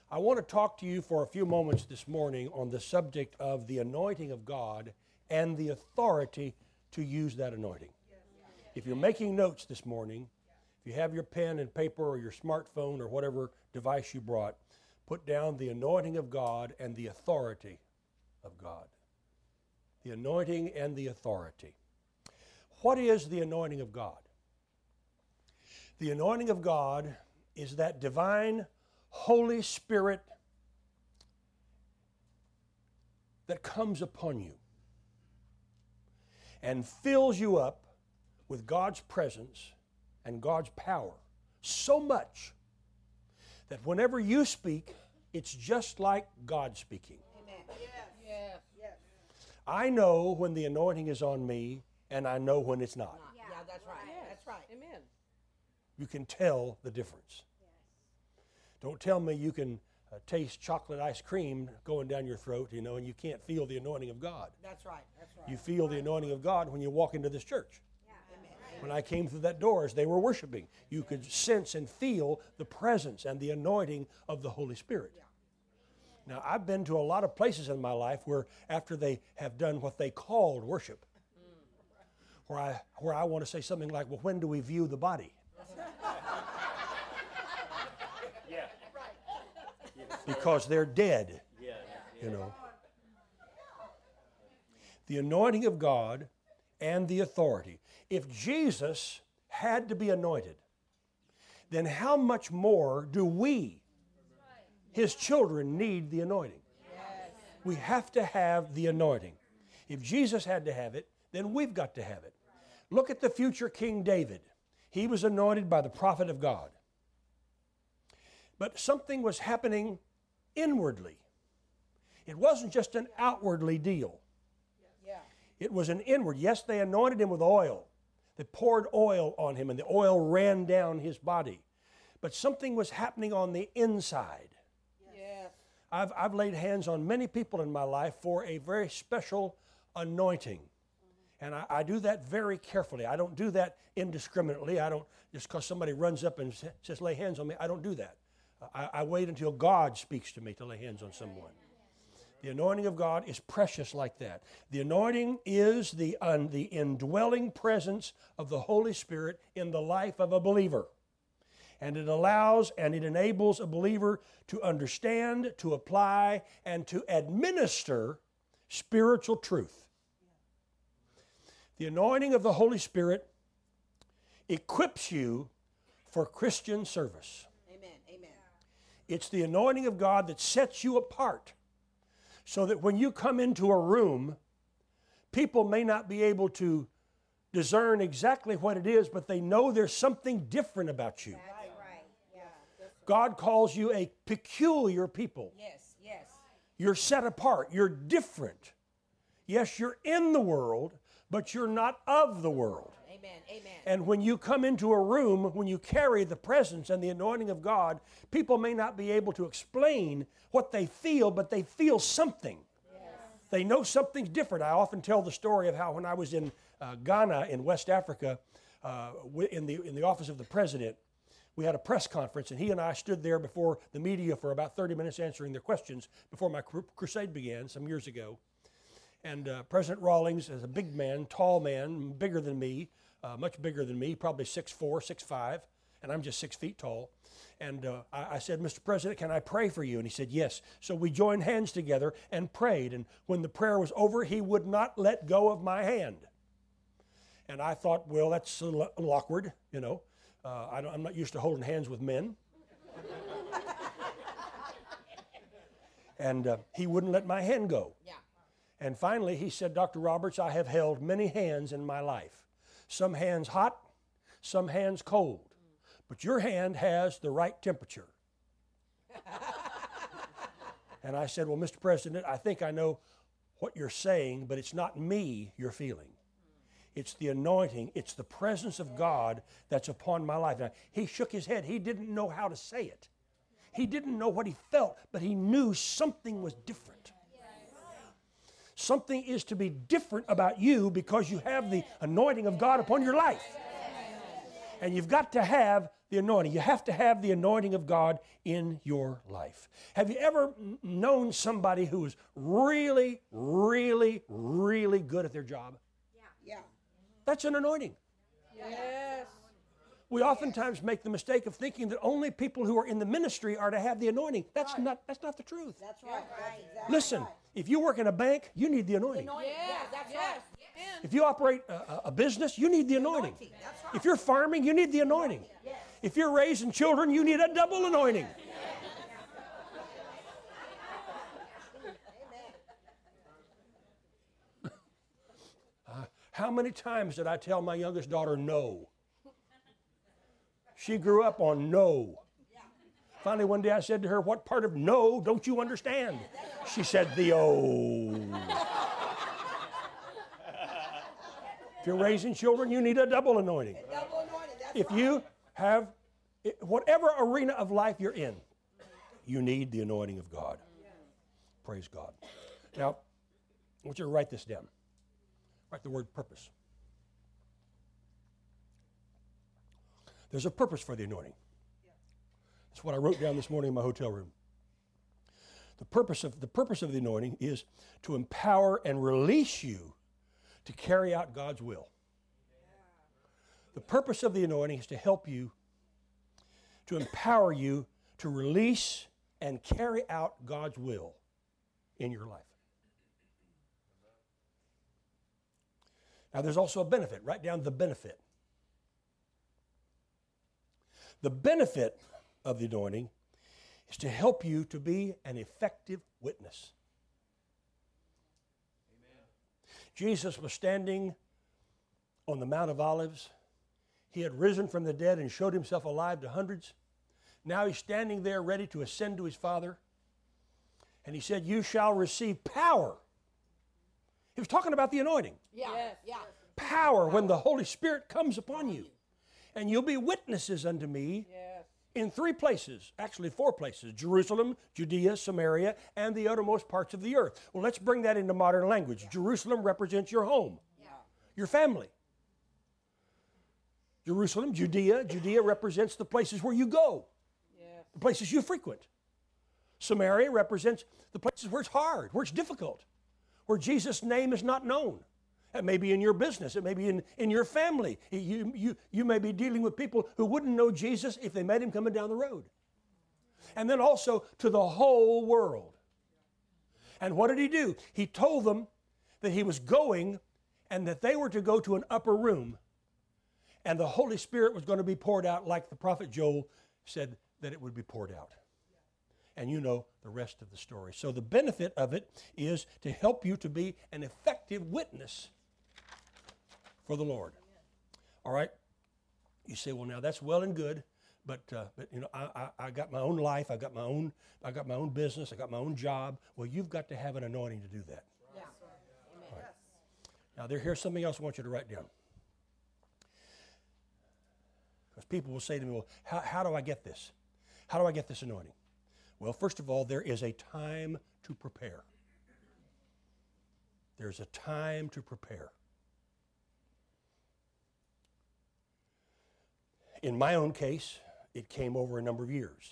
I want to talk to you for a few moments this morning on the subject of the anointing of God and the authority to use that anointing. If you're making notes this morning, if you have your pen and paper or your smartphone or whatever device you brought, put down the anointing of God and the authority of God. The anointing and the authority. What is the anointing of God? The anointing of God is that divine Holy Spirit that comes upon you and fills you up with God's presence and God's power so much that whenever you speak, it's just like God speaking. Amen. Yes. Yes. I know when the anointing is on me, and I know when it's not. Yeah, that's right. Yes. That's right. Amen. You can tell the difference. Don't tell me you can taste chocolate ice cream going down your throat, and you can't feel the anointing of God. That's right. That's right. You feel the anointing of God when you walk into this church. Yeah. Amen. When I came through that door as they were worshiping, you could sense and feel the presence and the anointing of the Holy Spirit. Yeah. Now, I've been to a lot of places in my life where after they have done what they called worship, where I want to say something like, well, when do we view the body? Because they're dead, The anointing of God and the authority. If Jesus had to be anointed, then how much more do we, His children, need the anointing? Yes. We have to have the anointing. If Jesus had to have it, then we've got to have it. Look at the future King David. He was anointed by the prophet of God. But something was happening inwardly. It wasn't just an outwardly deal. Yeah. It was an inward. Yes, they anointed him with oil. They poured oil on him, and the oil ran down his body. But something was happening on the inside. Yes. I've laid hands on many people in my life for a very special anointing. And I do that very carefully. I don't do that indiscriminately. I don't, just because somebody runs up and says, lay hands on me, I don't do that. I wait until God speaks to me to lay hands on someone. The anointing of God is precious like that. The anointing is the indwelling presence of the Holy Spirit in the life of a believer. And it allows and it enables a believer to understand, to apply, and to administer spiritual truth. The anointing of the Holy Spirit equips you for Christian service. Amen. Amen. It's the anointing of God that sets you apart so that when you come into a room, people may not be able to discern exactly what it is, but they know there's something different about you. That's right. Yeah. God calls you a peculiar people. Yes. Yes. You're set apart. You're different. Yes, you're in the world, but you're not of the world. Amen. Amen. And when you come into a room, when you carry the presence and the anointing of God, people may not be able to explain what they feel, but they feel something. Yes. They know something's different. I often tell the story of how when I was in Ghana in West Africa, in the office of the president, we had a press conference, and he and I stood there before the media for about 30 minutes answering their questions before my crusade began some years ago. And President Rawlings is a big man, tall man, bigger than me, much bigger than me, probably 6'4", 6'5", and I'm just 6 feet tall. And I said, Mr. President, can I pray for you? And he said, yes. So we joined hands together and prayed. And when the prayer was over, he would not let go of my hand. And I thought, well, that's a little awkward, I'm not used to holding hands with men. And he wouldn't let my hand go. Yeah. And finally, he said, Dr. Roberts, I have held many hands in my life. Some hands hot, some hands cold. But your hand has the right temperature. And I said, well, Mr. President, I think I know what you're saying, but it's not me you're feeling. It's the anointing. It's the presence of God that's upon my life. Now, he shook his head. He didn't know how to say it. He didn't know what he felt, but he knew something was different. Something is to be different about you because you have the anointing of God upon your life. And you've got to have The anointing. You have to have the anointing of God in your life. Have you ever known somebody who was really, really, really good at their job? Yeah. That's an anointing. Yes. We oftentimes make the mistake of thinking that only people who are in the ministry are to have the anointing. That's not the truth. That's right. That's exactly Listen, right. if you work in a bank, you need the anointing. Yeah, that's right. If you operate a business, you need the anointing. That's right. If you're farming, you need the anointing. If you're raising children, you need a double anointing. How many times did I tell my youngest daughter no? She grew up on no. Finally, one day I said to her, "What part of no don't you understand?" She said, "The O." If you're raising children, you need a double anointing. Double anointing. That's If right. you have, whatever arena of life you're in, you need the anointing of God. Praise God. Now, I want you to write this down. Write the word purpose. There's a purpose for the anointing. That's what I wrote down this morning in my hotel room. The purpose of the anointing is to empower and release you to carry out God's will. The purpose of the anointing is to help you, to empower you to release and carry out God's will in your life. Now, there's also a benefit. Write down the benefit. The benefit of the anointing is to help you to be an effective witness. Amen. Jesus was standing on the Mount of Olives. He had risen from the dead and showed himself alive to hundreds. Now he's standing there ready to ascend to his Father. And he said, "You shall receive power." He was talking about the anointing. Yeah. Yeah. Power when the Holy Spirit comes upon you. And you'll be witnesses unto me in 3 places, actually 4 places: Jerusalem, Judea, Samaria, and the uttermost parts of the earth. Well, let's bring that into modern language. Jerusalem represents your home, your family. Jerusalem, Judea represents the places where you go, the places you frequent. Samaria represents the places where it's hard, where it's difficult, where Jesus' name is not known. It may be in your business. It may be in your family. You may be dealing with people who wouldn't know Jesus if they met him coming down the road. And then also to the whole world. And what did he do? He told them that he was going and that they were to go to an upper room. And the Holy Spirit was going to be poured out like the prophet Joel said that it would be poured out. And you know the rest of the story. So the benefit of it is to help you to be an effective witness for the Lord. All right? You say, "Well, now that's well and good, but you know, I got my own life, I got my own business, I got my own job." Well, you've got to have an anointing to do that. Yeah. All right. Now, here's something else I want you to write down. Because people will say to me, "Well, how do I get this? How do I get this anointing?" Well, first of all, there is a time to prepare. There's a time to prepare. In my own case, it came over a number of years.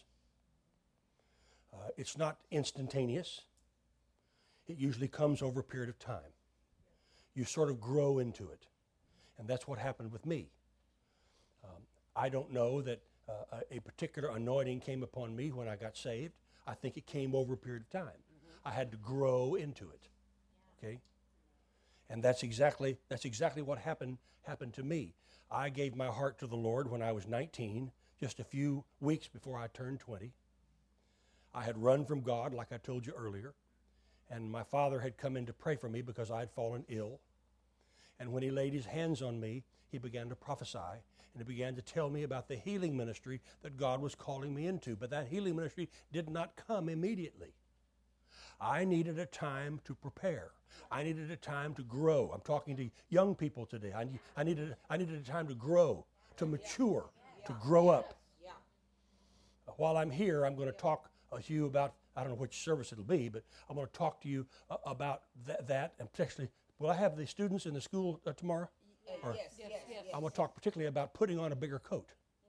It's not instantaneous. It usually comes over a period of time. You sort of grow into it. And that's what happened with me. I don't know that a particular anointing came upon me when I got saved. I think it came over a period of time. I had to grow into it. Okay? And that's exactly what happened to me. I gave my heart to the Lord when I was 19, just a few weeks before I turned 20. I had run from God, like I told you earlier, and my father had come in to pray for me because I had fallen ill. And when he laid his hands on me, he began to prophesy, and he began to tell me about the healing ministry that God was calling me into. But that healing ministry did not come immediately. I needed a time to prepare. I needed a time to grow. I'm talking to young people today. I needed a time to grow, to mature, to grow up. While I'm here, I'm going to talk to you about, I don't know which service it'll be, but I'm going to talk to you about that, and particularly, will I have the students in the school tomorrow? Yes. I'm going to talk particularly about putting on a bigger coat. Amen.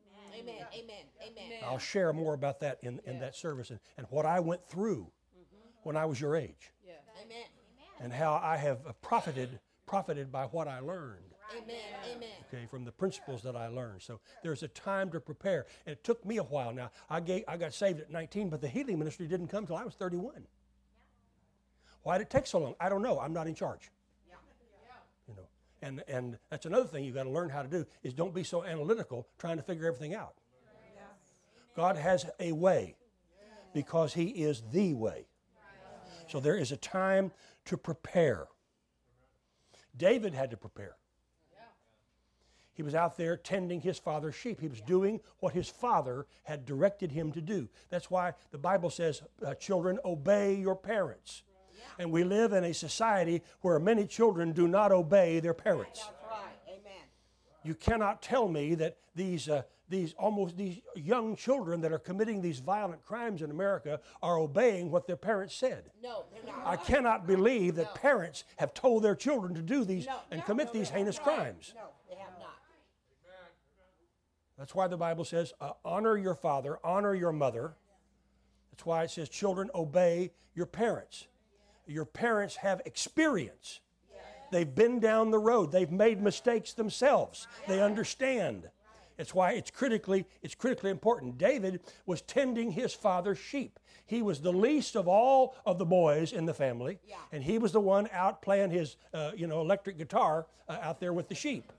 Amen. Amen. Amen. I'll share more about that in that service and what I went through when I was your age. Yeah. Amen. And how I have profited by what I learned. Amen. Amen. Okay, from the principles that I learned. So there's a time to prepare. And it took me a while. Now, I got saved at 19, but the healing ministry didn't come till I was 31. Why did it take so long? I don't know. I'm not in charge. You know, and that's another thing you've got to learn how to do is don't be so analytical trying to figure everything out. God has a way because He is the way. So there is a time to prepare. David had to prepare. He was out there tending his father's sheep. He was doing what his father had directed him to do. That's why the Bible says, children, obey your parents. And we live in a society where many children do not obey their parents. That's right. Amen. You cannot tell me that these young children that are committing these violent crimes in America are obeying what their parents said. No, they're not. I cannot believe that parents have told their children to do these and commit these heinous crimes. No, they have not. That's why the Bible says, honor your father, honor your mother. That's why it says, children, obey your parents. Your parents have experience. They've been down the road. They've made mistakes themselves. They understand. It's why it's critically important. David was tending his father's sheep. He was the least of all of the boys in the family, and he was the one out playing his electric guitar out there with the sheep.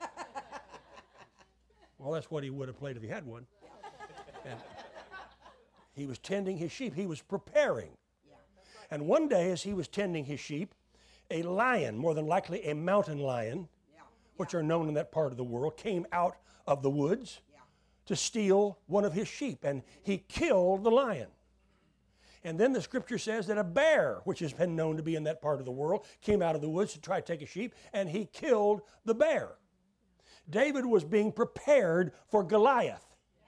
Well, that's what he would have played if he had one. And he was tending his sheep. He was preparing. And one day as he was tending his sheep, a lion, more than likely a mountain lion, which are known in that part of the world, came out of the woods to steal one of his sheep. And he killed the lion. And then the scripture says that a bear, which has been known to be in that part of the world, came out of the woods to try to take a sheep, and he killed the bear. David was being prepared for Goliath.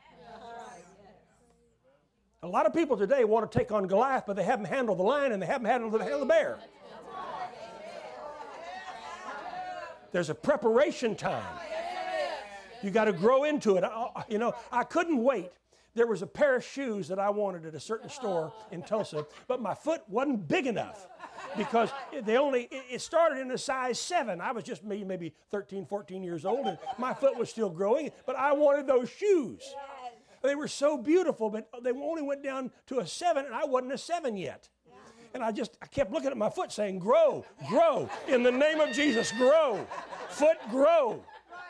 A lot of people today want to take on Goliath, but they haven't handled the lion and they haven't handled the bear. There's a preparation time. You got to grow into it. I couldn't wait. There was a pair of shoes that I wanted at a certain store in Tulsa, but my foot wasn't big enough because it started in a size 7. I was just maybe 13, 14 years old, and my foot was still growing, but I wanted those shoes. They were so beautiful, but they only went down to a 7, and I wasn't a 7 yet. And I kept looking at my foot saying, grow, grow, in the name of Jesus, grow, foot, grow.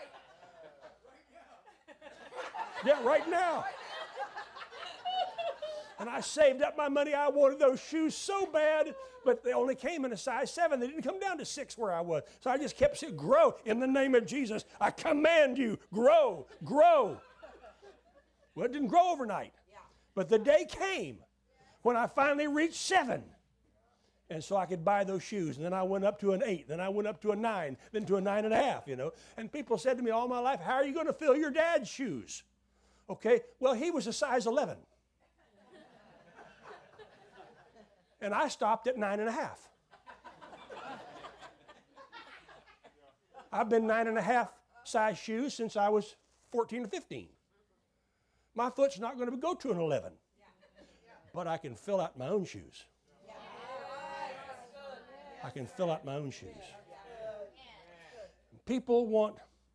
Yeah, right now. And I saved up my money. I wanted those shoes so bad, but they only came in a size 7. They didn't come down to 6 where I was. So I just kept saying, grow, in the name of Jesus. I command you, grow, grow. Well, it didn't grow overnight. But the day came when I finally reached 7. And so I could buy those shoes. And then I went up to an 8. Then I went up to a 9. Then to a 9.5, And people said to me all my life, how are you going to fill your dad's shoes? Okay, well, he was a size 11. And I stopped at 9.5. I've been 9.5 size shoes since I was 14 or 15. My foot's not going to go to an 11. But I can fill out my own shoes. I can fill out my own shoes. People want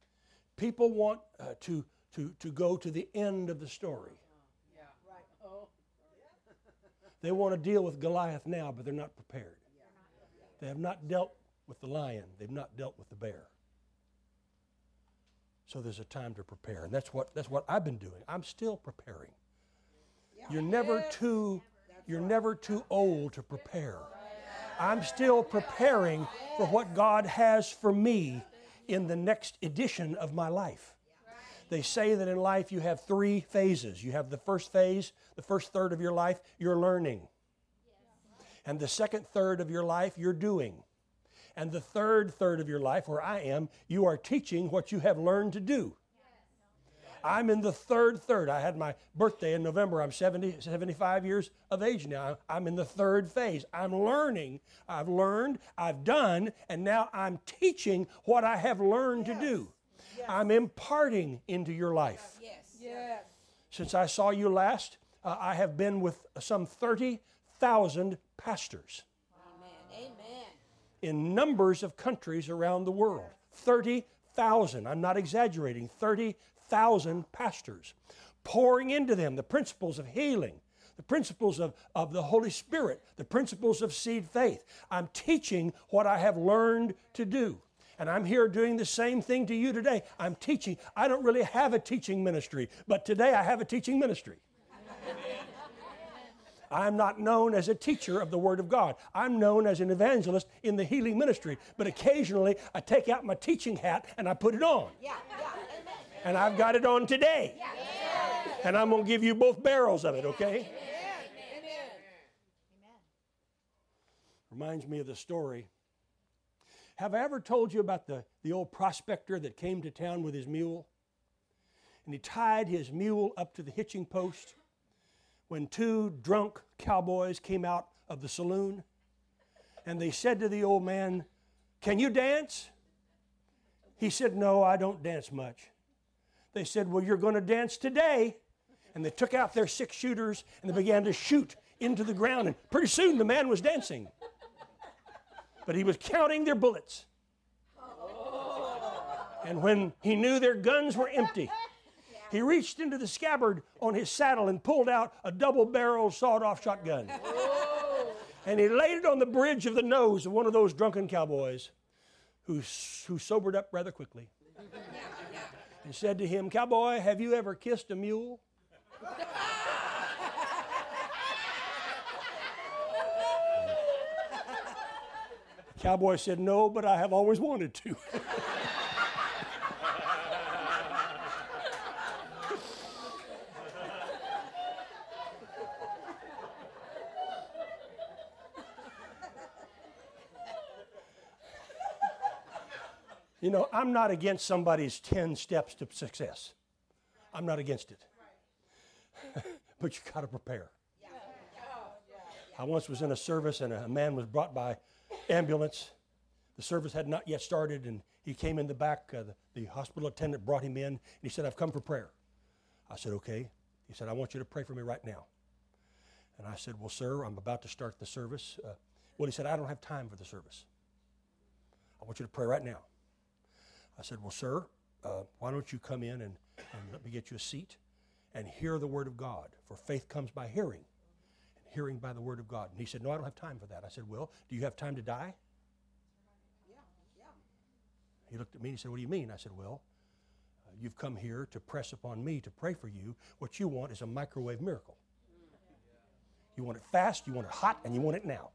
to go to the end of the story. They want to deal with Goliath now, but they're not prepared. They have not dealt with the lion. They've not dealt with the bear. So there's a time to prepare, and that's what I've been doing. I'm still preparing. You're never too old to prepare. I'm still preparing for what God has for me in the next edition of my life. They say that in life you have 3 phases. You have the first phase, the first third of your life, you're learning. And the second third of your life, you're doing. And the third third of your life, where I am, you are teaching what you have learned to do. I'm in the third third. I had my birthday in November. I'm 75 years of age now. I'm in the third phase. I'm learning. I've learned, I've done, and now I'm teaching what I have learned to do. I'm imparting into your life. Yes. Since I saw you last, I have been with some 30,000 pastors Amen. Amen. in numbers of countries around the world. 30,000. I'm not exaggerating. 30,000 pastors. Pouring into them the principles of healing, the principles of the Holy Spirit, the principles of seed faith. I'm teaching what I have learned to do. And I'm here doing the same thing to you today. I'm teaching. I don't really have a teaching ministry, but today I have a teaching ministry. I'm not known as a teacher of the Word of God. I'm known as an evangelist in the healing ministry. But occasionally I take out my teaching hat and I put it on. Yeah. Yeah. Amen. And I've got it on today. Yeah. And I'm going to give you both barrels of it, okay? Amen. Reminds me of the story. Have I ever told you about the old prospector that came to town with his mule? And he tied his mule up to the hitching post when two drunk cowboys came out of the saloon. And they said to the old man, "Can you dance?" He said, "No, I don't dance much." They said, "Well, you're going to dance today." And they took out their 6-shooters and they began to shoot into the ground. And pretty soon the man was dancing. But he was counting their bullets. And when he knew their guns were empty, he reached into the scabbard on his saddle and pulled out a double-barreled sawed-off shotgun. And he laid it on the bridge of the nose of one of those drunken cowboys who sobered up rather quickly and said to him, "Cowboy, have you ever kissed a mule?" Cowboy said, "No, but I have always wanted to." You know, I'm not against somebody's 10 steps to success. I'm not against it. But you got to prepare. I once was in a service and a man was brought by ambulance. The service had not yet started, and he came in the back. The hospital attendant brought him in, and he said, "I've come for prayer." I said, "Okay." He said, "I want you to pray for me right now." And I said, "Well, sir, I'm about to start the service." Well, he said, "I don't have time for the service. I want you to pray right now." I said, "Well, sir, why don't you come in and let me get you a seat and hear the Word of God? For faith comes by hearing, and hearing by the Word of God." And he said, "No, I don't have time for that." I said, "Well, do you have time to die?" He looked at me and he said, "What do you mean?" I said, "Well, you've come here to press upon me to pray for you. What you want is a microwave miracle. You want it fast, you want it hot, and you want it now.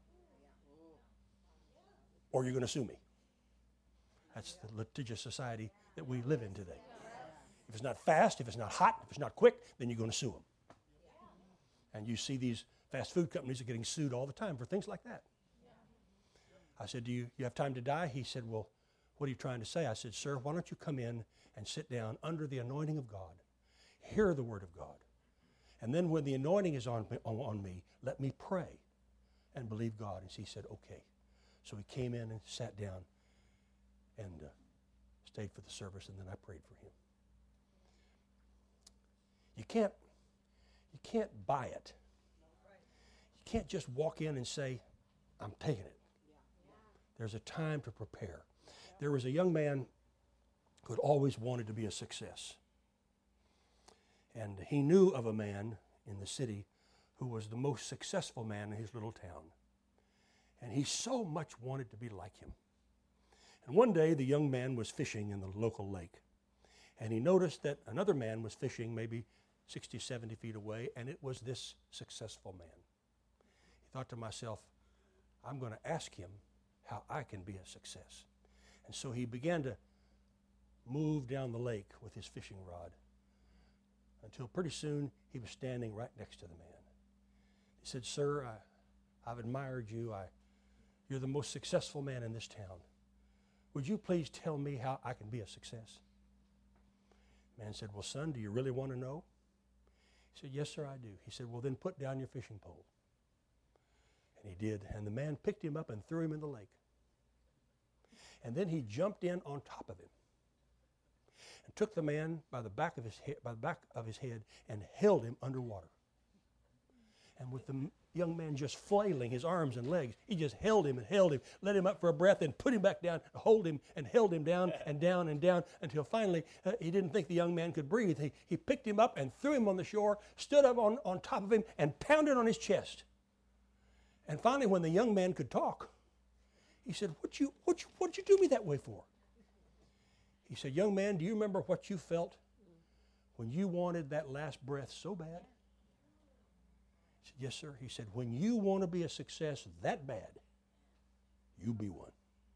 Or you're going to sue me." That's the litigious society that we live in today. If it's not fast, if it's not hot, if it's not quick, then you're going to sue them. And you see these fast food companies are getting sued all the time for things like that. I said, "Do you have time to die?" He said, "Well, what are you trying to say?" I said, "Sir, why don't you come in and sit down under the anointing of God, hear the Word of God, and then when the anointing is on me, let me pray and believe God." And he said, "Okay." So he came in and sat down and stayed for the service, and then I prayed for him. You can't buy it. You can't just walk in and say, "I'm taking it." There's a time to prepare. There was a young man who had always wanted to be a success. And he knew of a man in the city who was the most successful man in his little town. And he so much wanted to be like him. And one day the young man was fishing in the local lake. And he noticed that another man was fishing maybe 60, 70 feet away, and it was this successful man. He thought to himself, "I'm going to ask him how I can be a success." And so he began to move down the lake with his fishing rod until pretty soon he was standing right next to the man. He said, "Sir, I've admired you. You're the most successful man in this town. Would you please tell me how I can be a success?" The man said, "Well, son, do you really want to know?" He said, "Yes, sir, I do." He said, "Well, then put down your fishing pole." And he did, and the man picked him up and threw him in the lake. And then he jumped in on top of him. and took the man by the back of his head and held him underwater. And with the young man just flailing his arms and legs, he just held him, let him up for a breath, and put him back down, hold him, and held him down and down and down until finally he didn't think the young man could breathe. He picked him up and threw him on the shore, stood up on top of him, and pounded on his chest. And finally, when the young man could talk, he said, What'd you do me that way for? He said, young man, do you remember what you felt when you wanted that last breath so bad? He said, yes, sir. He said, when you want to be a success that bad, you be one.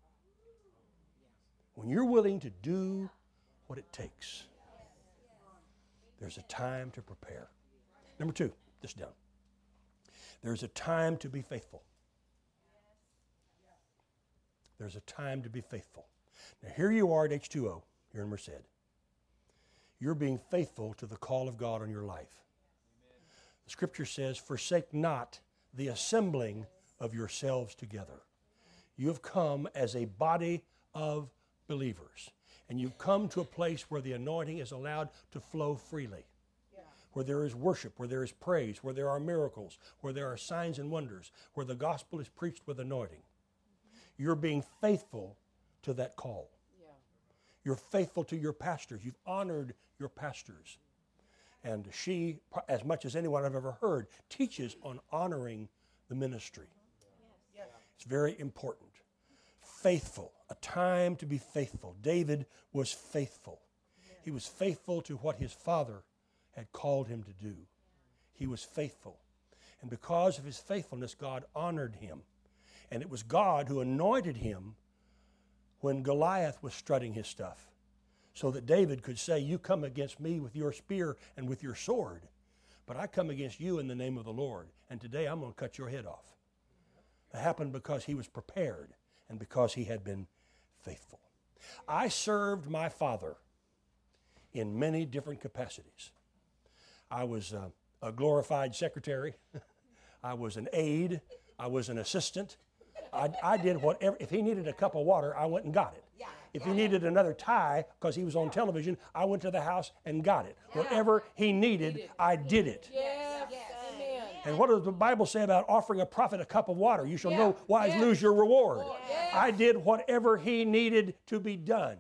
When you're willing to do what it takes, there's a time to prepare. Number 2, this down. There's a time to be faithful. There's a time to be faithful. Now, here you are at H2O, here in Merced. You're being faithful to the call of God on your life. The Scripture says, forsake not the assembling of yourselves together. You have come as a body of believers, and you've come to a place where the anointing is allowed to flow freely, where there is worship, where there is praise, where there are miracles, where there are signs and wonders, where the gospel is preached with anointing. You're being faithful to that call. Yeah. You're faithful to your pastors. You've honored your pastors. And she, as much as anyone I've ever heard, teaches on honoring the ministry. Yes. It's very important. Faithful, a time to be faithful. David was faithful. He was faithful to what his father had called him to do. He was faithful. And because of his faithfulness, God honored him. And it was God who anointed him when Goliath was strutting his stuff, so that David could say, you come against me with your spear and with your sword, but I come against you in the name of the Lord, and today I'm going to cut your head off. It happened because he was prepared and because he had been faithful. I served my father in many different capacities. I was a glorified secretary. I was an aide. I was an assistant. I did whatever. If he needed a cup of water, I went and got it. If he needed another tie because he was on television, I went to the house and got it. Whatever he needed, I did it. And what does the Bible say about offering a prophet a cup of water? You shall no wise lose your reward. I did whatever he needed to be done.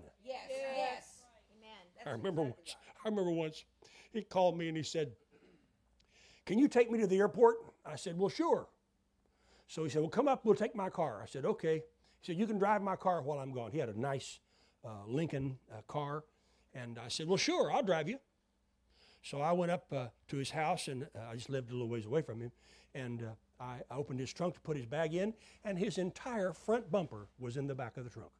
I remember once he called me and he said, can you take me to the airport? I said, well, sure. So he said, well, come up, we'll take my car. I said, okay. He said, you can drive my car while I'm gone. He had a nice Lincoln car. And I said, well, sure, I'll drive you. So I went up to his house, and I just lived a little ways away from him. And I opened his trunk to put his bag in, and his entire front bumper was in the back of the trunk.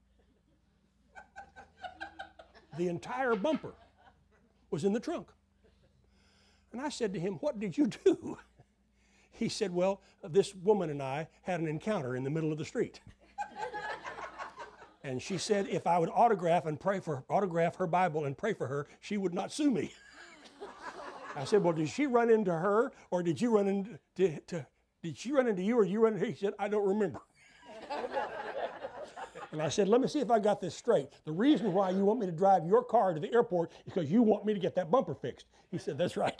The entire bumper was in the trunk. And I said to him, what did you do? He said, well, this woman and I had an encounter in the middle of the street. And she said if I would autograph her Bible and pray for her, she would not sue me. I said, well, did she run into her, or did she run into you, or did you run into her? He said, I don't remember. And I said, let me see if I got this straight. The reason why you want me to drive your car to the airport is because you want me to get that bumper fixed. He said, that's right.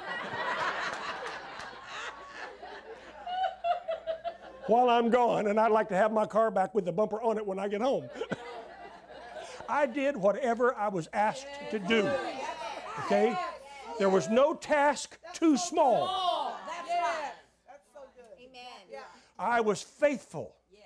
While I'm gone, and I'd like to have my car back with the bumper on it when I get home. I did whatever I was asked to do. Okay? There was no task too small. That's right. That's so good. Amen. Yeah. I was faithful. Yes.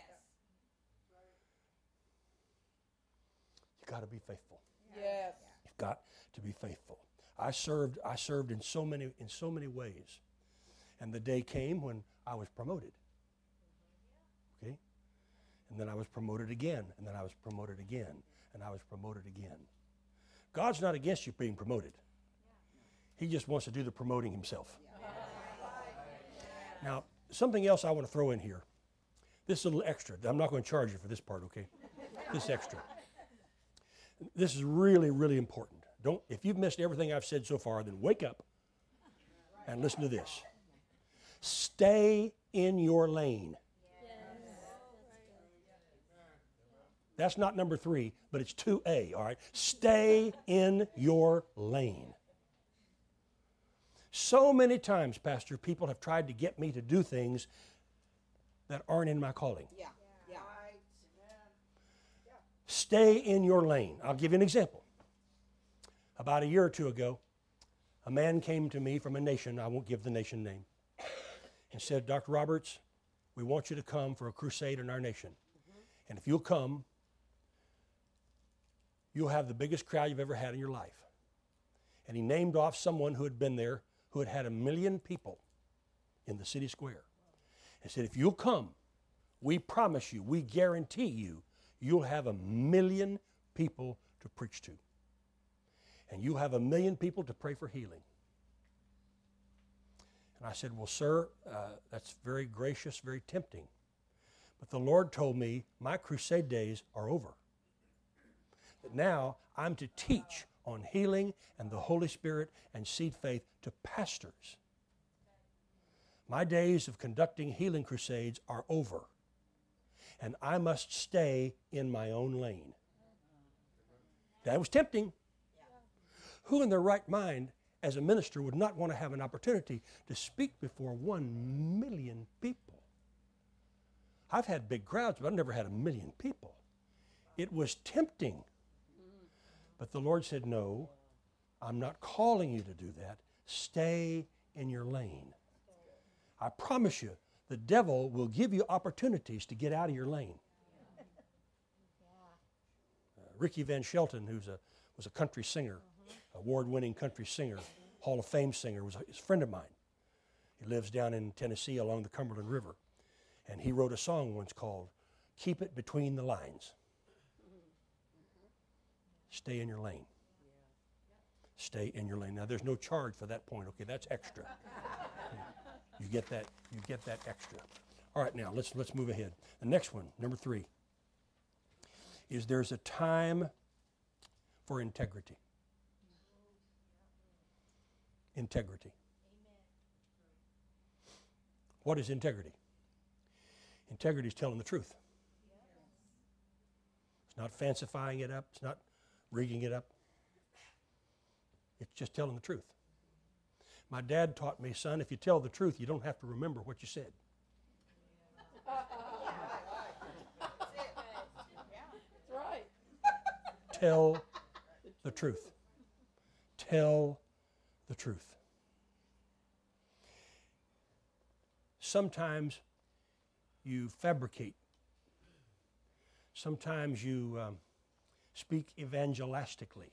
You got to be faithful. Yes. You've got to be faithful. I served in so many ways. And the day came when I was promoted. Okay? And then I was promoted again, and then I was promoted again, and I was promoted again. God's not against you being promoted. He just wants to do the promoting himself. Now, something else I want to throw in here. This little extra. I'm not going to charge you for this part, okay? This extra. This is really, really important. If you've missed everything I've said so far, then wake up and listen to this. Stay in your lane. That's not number 3, but it's 2A, all right? Stay in your lane. So many times, Pastor, people have tried to get me to do things that aren't in my calling. Yeah. Yeah. Stay in your lane. I'll give you an example. About a year or two ago, a man came to me from a nation, I won't give the nation name, and said, Dr. Roberts, we want you to come for a crusade in our nation. And if you'll come, you'll have the biggest crowd you've ever had in your life. And he named off someone who had been there who had had 1 million people in the city square. He said, if you'll come, we promise you, we guarantee you, you'll have 1 million people to preach to. And you'll have 1 million people to pray for healing. And I said, well, sir, that's very gracious, very tempting. But the Lord told me my crusade days are over. That now I'm to teach on healing and the Holy Spirit and seed faith to pastors. My days of conducting healing crusades are over. And I must stay in my own lane. That was tempting. Who in their right mind as a minister would not want to have an opportunity to speak before 1 million people? I've had big crowds, but I've never had 1 million people. It was tempting. But the Lord said, no, I'm not calling you to do that. Stay in your lane. I promise you, the devil will give you opportunities to get out of your lane. Ricky Van Shelton, was a country singer, award-winning country singer, Hall of Fame singer, was a friend of mine. He lives down in Tennessee along the Cumberland River. And he wrote a song once called, Keep It Between the Lines. Stay in your lane. Stay in your lane. Now, there's no charge for that point. Okay, that's extra. You get that extra. All right, now, let's move ahead. The next one, number 3, is there's a time for integrity. Integrity. What is integrity? Integrity is telling the truth. It's not fancifying it up. It's not rigging it up. It's just telling the truth. My dad taught me, son, if you tell the truth, you don't have to remember what you said. That's right. Tell the truth. Tell the truth. Sometimes you fabricate. Sometimes you speak evangelistically.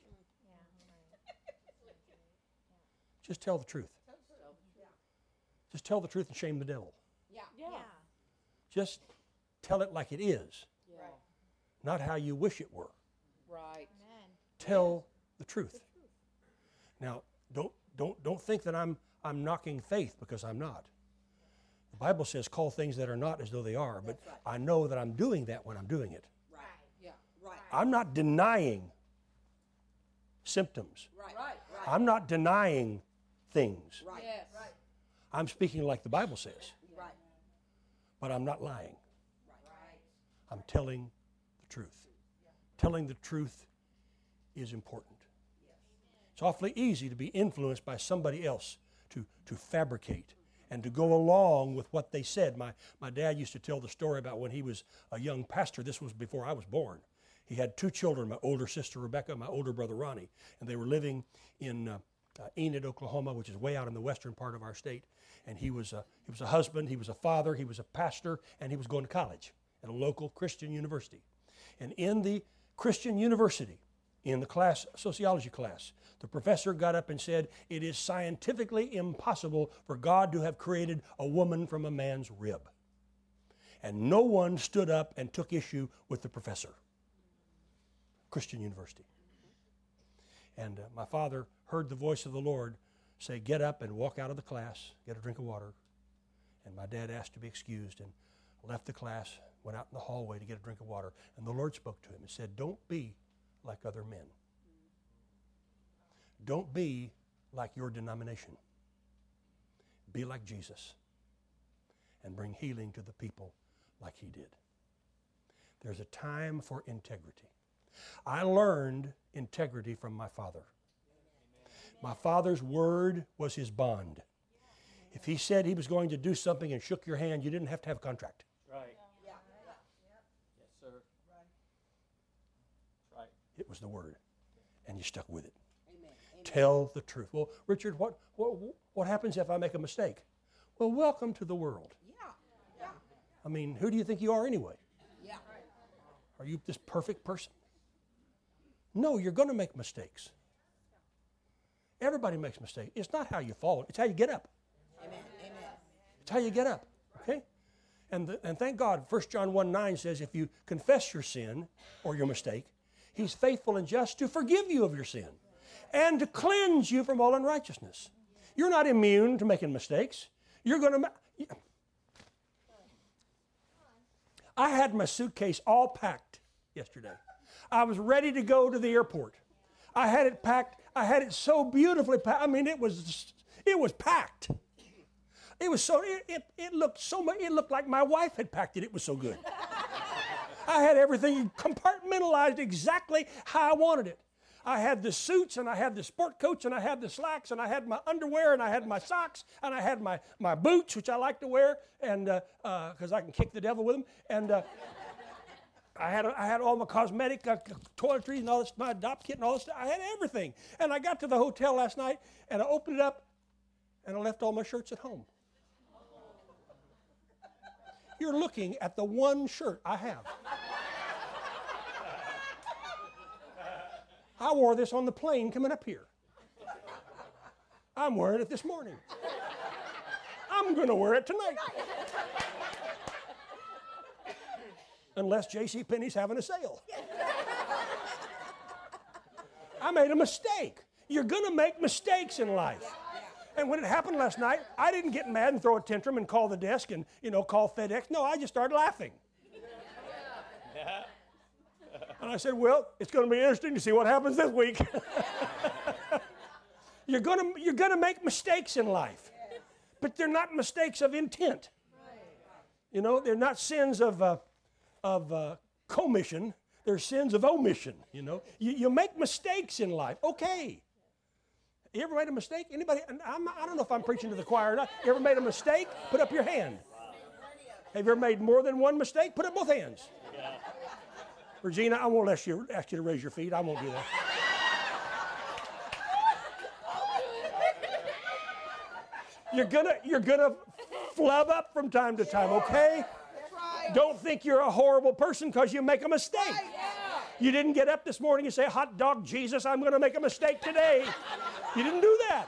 Just tell the truth. Just tell the truth and shame the devil. Yeah. Just tell it like it is, Right. not how you wish it were. Right. Tell the truth. Now, don't think that I'm knocking faith, because I'm not. The Bible says call things that are not as though they are, but That's right. I know that I'm doing that when I'm doing it. Right. Yeah. Right. I'm not denying symptoms. Right. Right. I'm not denying things. Right. Yes. Right. I'm speaking like the Bible says, Right. but I'm not lying. Right. I'm telling the truth. Telling the truth is important. It's awfully easy to be influenced by somebody else to fabricate and to go along with what they said. My dad used to tell the story about when he was a young pastor. This was before I was born. He had 2 children, my older sister Rebecca, my older brother Ronnie, and they were living in Enid, Oklahoma, which is way out in the western part of our state. And he was a husband, he was a father, he was a pastor, and he was going to college at a local Christian university. And in the Christian university, in the class, sociology class, the professor got up and said, it is scientifically impossible for God to have created a woman from a man's rib. And no one stood up and took issue with the professor. Christian university. And my father heard the voice of the Lord say, get up and walk out of the class, get a drink of water. And my dad asked to be excused and left the class, went out in the hallway to get a drink of water. And the Lord spoke to him and said, don't be like other men. Don't be like your denomination. Be like Jesus and bring healing to the people like he did. There's a time for integrity. I learned integrity from my father. My father's word was his bond. If he said he was going to do something and shook your hand, you didn't have to have a contract. Right. Yes, sir. Right. It was the word, and you stuck with it. Amen. Tell the truth. Well, Richard, what happens if I make a mistake? Well, welcome to the world. Yeah. I mean, who do you think you are anyway? Yeah. Are you this perfect person? No, you're going to make mistakes. Everybody makes mistakes. It's not how you fall. It's how you get up. Amen. It's how you get up. Okay? And thank God, 1 John 1:9 says, if you confess your sin or your mistake, He's faithful and just to forgive you of your sin and to cleanse you from all unrighteousness. You're not immune to making mistakes. You're going to... I had my suitcase all packed yesterday. I was ready to go to the airport. I had it packed. I had it so beautifully packed. I mean, it was packed. It was so, it looked so much, it looked like my wife had packed it. It was so good. I had everything compartmentalized exactly how I wanted it. I had the suits, and I had the sport coats, and I had the slacks, and I had my underwear, and I had my socks, and I had my boots, which I like to wear, and because I can kick the devil with them, and I had all my cosmetic, toiletries, and all this, my adopt kit, and all this stuff. I had everything, and I got to the hotel last night, and I opened it up, and I left all my shirts at home. You're looking at the one shirt I have. I wore this on the plane coming up here. I'm wearing it this morning. I'm going to wear it tonight. Unless JCPenney's having a sale. I made a mistake. You're going to make mistakes in life. And when it happened last night, I didn't get mad and throw a tantrum and call the desk and, call FedEx. No, I just started laughing. And I said, well, it's going to be interesting to see what happens this week. You're going to make mistakes in life. But they're not mistakes of intent. They're not sins of commission. They're sins of omission, You make mistakes in life. Okay. You ever made a mistake? Anybody? I don't know if I'm preaching to the choir or not. You ever made a mistake? Put up your hand. Have you ever made more than one mistake? Put up both hands. Yeah. Regina, I won't ask you to raise your feet. I won't do that. You're gonna flub up from time to time, okay? Right. Don't think you're a horrible person because you make a mistake. Right. Yeah. You didn't get up this morning and say, hot dog Jesus, I'm going to make a mistake today. You didn't do that.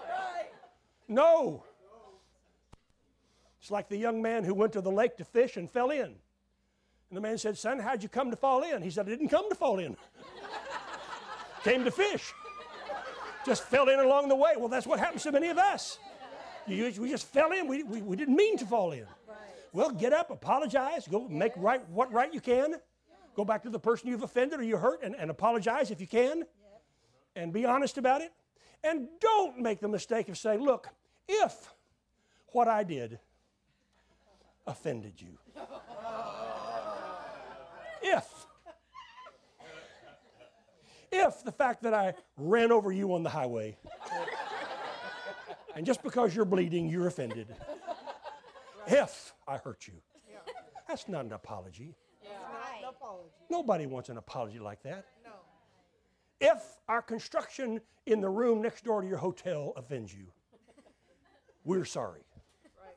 No. It's like the young man who went to the lake to fish and fell in. And the man said, son, how'd you come to fall in? He said, I didn't come to fall in. Came to fish. Just fell in along the way. Well, that's what happens to many of us. We just fell in. We didn't mean to fall in. Well, get up, apologize, go make what right you can. Go back to the person you've offended or you hurt and apologize if you can. And be honest about it. And don't make the mistake of saying, look, if what I did offended you. If the fact that I ran over you on the highway, and just because you're bleeding, you're offended. If I hurt you. That's not an apology. No apology. Nobody wants an apology like that. No. If our construction in the room next door to your hotel offends you, we're sorry. Right.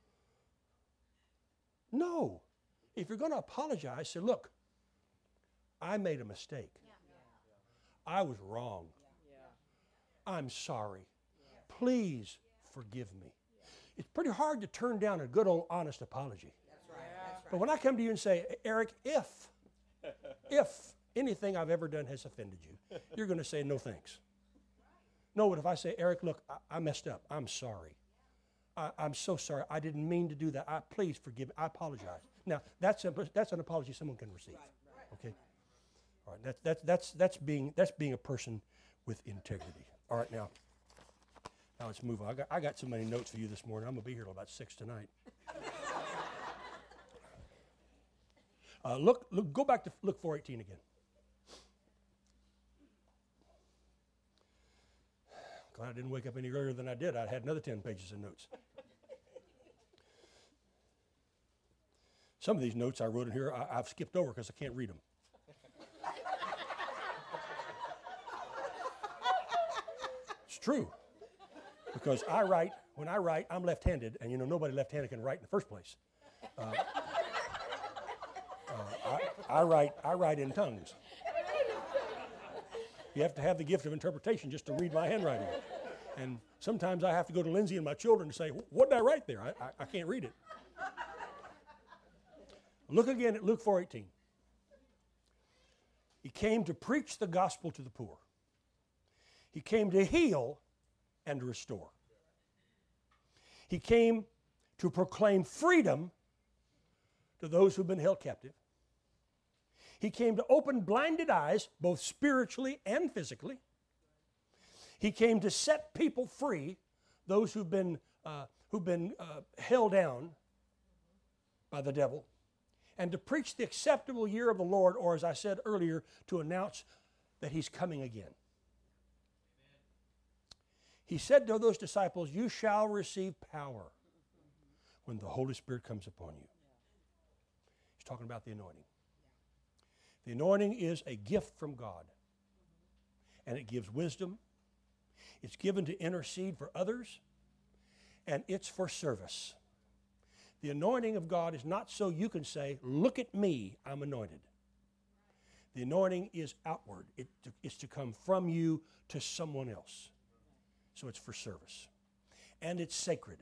No. If you're going to apologize, say, look, I made a mistake. I was wrong. I'm sorry. Please forgive me. It's pretty hard to turn down a good old honest apology. That's right. But when I come to you and say, Eric, if anything I've ever done has offended you, you're going to say, no thanks. No, but if I say, Eric, look, I messed up. I'm sorry. I'm so sorry. I didn't mean to do that. Please forgive me. I apologize. Now, that's an apology someone can receive. Okay? All right, that's being a person with integrity. All right, now let's move on. I got so many notes for you this morning. I'm going to be here till about 6 tonight. Go back to Luke 4:18 again. Glad I didn't wake up any earlier than I did. I had another 10 pages of notes. Some of these notes I wrote in here, I've skipped over because I can't read them. It's true. Because when I write, I'm left-handed, and nobody left-handed can write in the first place. I write in tongues. You have to have the gift of interpretation just to read my handwriting. And sometimes I have to go to Lindsay and my children to say, what did I write there? I can't read it. Look again at Luke 4:18. He came to preach the gospel to the poor. He came to heal and to restore. He came to proclaim freedom to those who've been held captive. He came to open blinded eyes, both spiritually and physically. He came to set people free, those who've been held down by the devil, and to preach the acceptable year of the Lord, or as I said earlier, to announce that He's coming again. He said to those disciples, you shall receive power when the Holy Spirit comes upon you. He's talking about the anointing. The anointing is a gift from God, and it gives wisdom. It's given to intercede for others, and it's for service. The anointing of God is not so you can say, look at me, I'm anointed. The anointing is outward. It's to come from you to someone else. So it's for service. And it's sacred.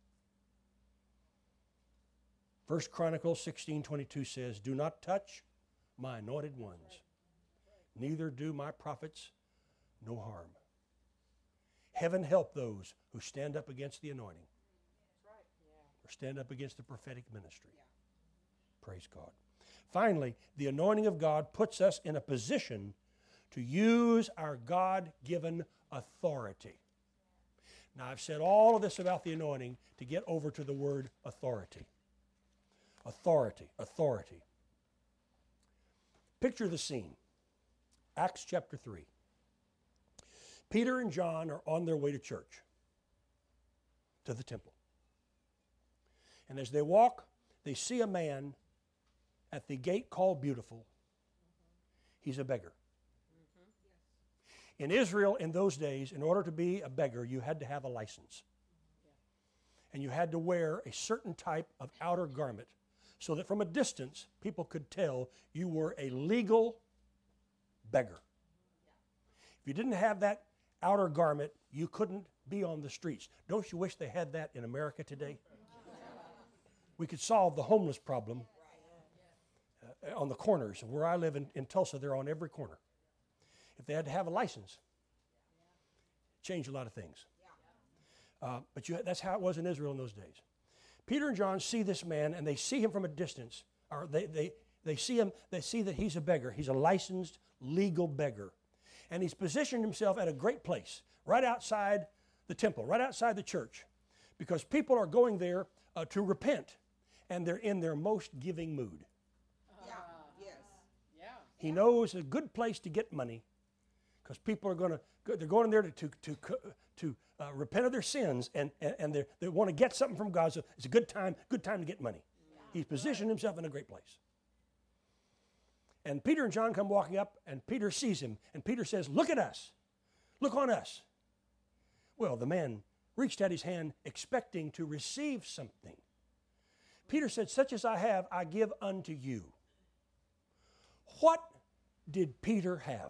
1 Chronicles 16:22 says, do not touch my anointed ones, neither do my prophets no harm. Heaven help those who stand up against the anointing. Or stand up against the prophetic ministry. Praise God. Finally, the anointing of God puts us in a position to use our God-given authority. Now, I've said all of this about the anointing to get over to the word authority. Authority, authority. Picture the scene. Acts chapter 3. Peter and John are on their way to church, to the temple. And as they walk, they see a man at the gate called Beautiful. He's a beggar. In Israel in those days, in order to be a beggar, you had to have a license. And you had to wear a certain type of outer garment so that from a distance, people could tell you were a legal beggar. If you didn't have that outer garment, you couldn't be on the streets. Don't you wish they had that in America today? We could solve the homeless problem on the corners. Where I live in Tulsa, they're on every corner. If they had to have a license, it changed a lot of things. But that's how it was in Israel in those days. Peter and John see this man, and they see him from a distance. Or they see him. They see that he's a beggar. He's a licensed, legal beggar. And he's positioned himself at a great place, right outside the temple, right outside the church, because people are going there to repent, and they're in their most giving mood. He knows a good place to get money, because people are they're going there to repent of their sins, and they want to get something from God. So it's a good time to get money. He's positioned himself in a great place. And Peter and John come walking up, and Peter sees him, and Peter says, "Look at us, look on us." Well, the man reached out his hand, expecting to receive something. Peter said, "Such as I have, I give unto you." What did Peter have?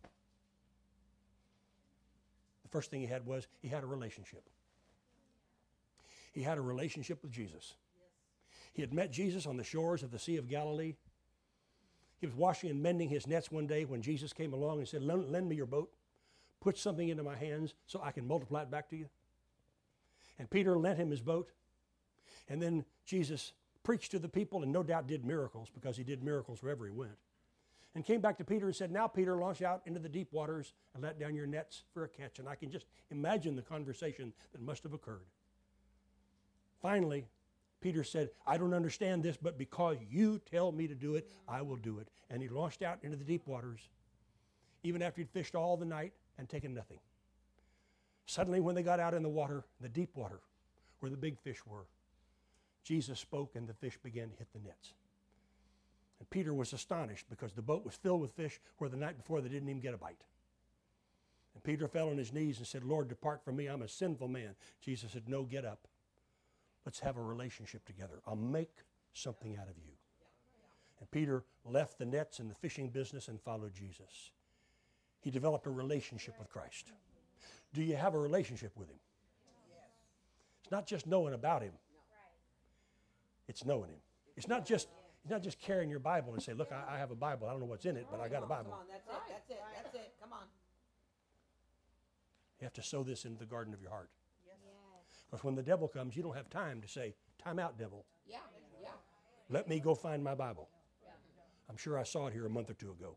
The first thing he had was he had a relationship. He had a relationship with Jesus. He had met Jesus on the shores of the Sea of Galilee. He was washing and mending his nets one day when Jesus came along and said, "Lend me your boat. Put something into my hands so I can multiply it back to you." And Peter lent him his boat. And then Jesus preached to the people and no doubt did miracles, because he did miracles wherever he went. And came back to Peter and said, "Now, Peter, launch out into the deep waters and let down your nets for a catch." And I can just imagine the conversation that must have occurred. Finally, Peter said, I don't understand this, but because you tell me to do it, I will do it. And he launched out into the deep waters, even after he'd fished all the night and taken nothing. Suddenly, when they got out in the water, the deep water, where the big fish were, Jesus spoke and the fish began to hit the nets. And Peter was astonished because the boat was filled with fish where the night before they didn't even get a bite. And Peter fell on his knees and said, Lord, depart from me, I'm a sinful man. Jesus said, no, get up. Let's have a relationship together. I'll make something out of you. And Peter left the nets and the fishing business and followed Jesus. He developed a relationship with Christ. Do you have a relationship with him? It's not just knowing about him. It's knowing him. It's not just carrying your Bible and say, look, I have a Bible. I don't know what's in it, but I got a Bible. Come on, that's it. Come on. You have to sow this into the garden of your heart. Because when the devil comes, you don't have time to say, time out, devil. Yeah. Let me go find my Bible. I'm sure I saw it here a month or two ago.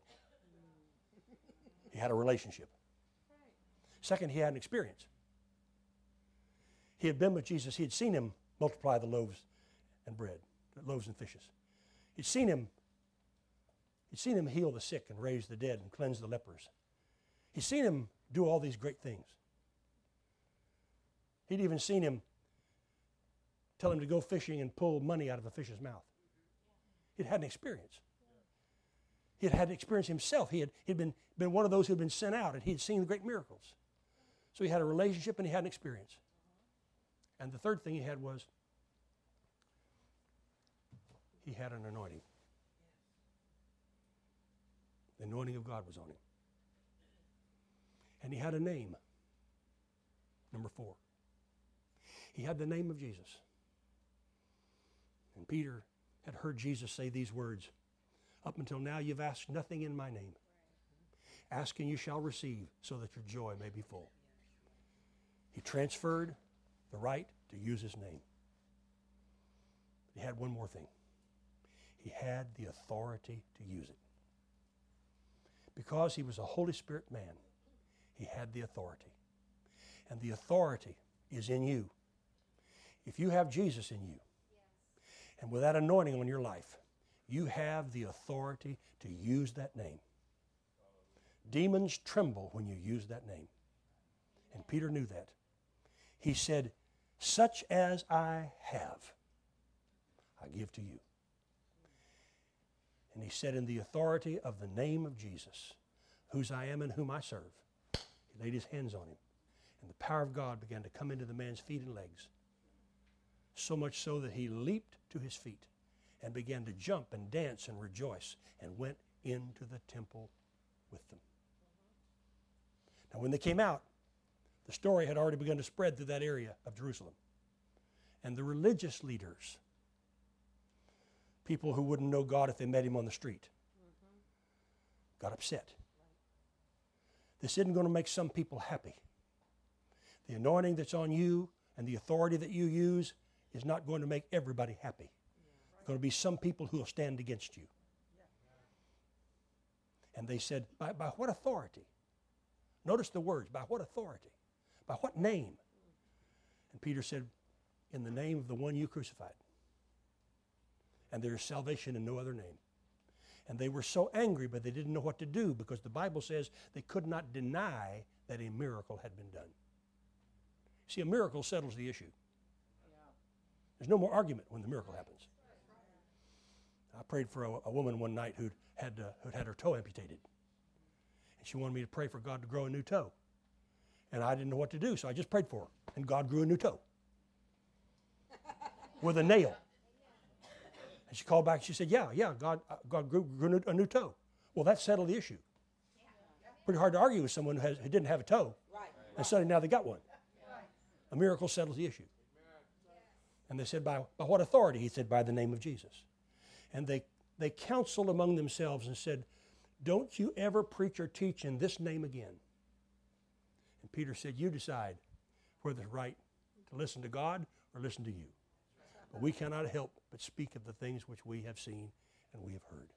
He had a relationship. Second, he had an experience. He had been with Jesus. He had seen him multiply the loaves and bread, the loaves and fishes. He'd seen him heal the sick and raise the dead and cleanse the lepers. He'd seen him do all these great things. He'd even seen him tell him to go fishing and pull money out of a fish's mouth. He'd had an experience. He had had experience himself. He'd been one of those who had been sent out, and he had seen the great miracles. So he had a relationship and he had an experience. And the third thing he had was he had an anointing. The anointing of God was on him. And he had a name. Number 4. He had the name of Jesus. And Peter had heard Jesus say these words, up until now you've asked nothing in my name. Ask and you shall receive, so that your joy may be full. He transferred the right to use his name. He had one more thing. He had the authority to use it. Because he was a Holy Spirit man, he had the authority. And the authority is in you. If you have Jesus in you, and with that anointing on your life, you have the authority to use that name. Demons tremble when you use that name. And Peter knew that. He said, such as I have, I give to you. And he said, in the authority of the name of Jesus, whose I am and whom I serve, he laid his hands on him. And the power of God began to come into the man's feet and legs. So much so that he leaped to his feet and began to jump and dance and rejoice and went into the temple with them. Now when they came out, the story had already begun to spread through that area of Jerusalem. And the religious leaders, people who wouldn't know God if they met him on the street, got upset. This isn't going to make some people happy. The anointing that's on you and the authority that you use is not going to make everybody happy. There's going to be some people who will stand against you. And they said, by what authority? Notice the words, by what authority? By what name? And Peter said, in the name of the one you crucified. And there is salvation in no other name. And they were so angry, but they didn't know what to do because the Bible says they could not deny that a miracle had been done. See, a miracle settles the issue. There's no more argument when the miracle happens. I prayed for a woman one night who'd had her toe amputated. And she wanted me to pray for God to grow a new toe. And I didn't know what to do, so I just prayed for her. And God grew a new toe with a nail. And she called back and she said, yeah, God grew a new toe. Well, that settled the issue. Pretty hard to argue with someone who didn't have a toe. And suddenly now they got one. A miracle settles the issue. And they said, by what authority? He said, by the name of Jesus. And they counseled among themselves and said, don't you ever preach or teach in this name again. And Peter said, you decide whether it's right to listen to God or listen to you. But we cannot help but speak of the things which we have seen and we have heard.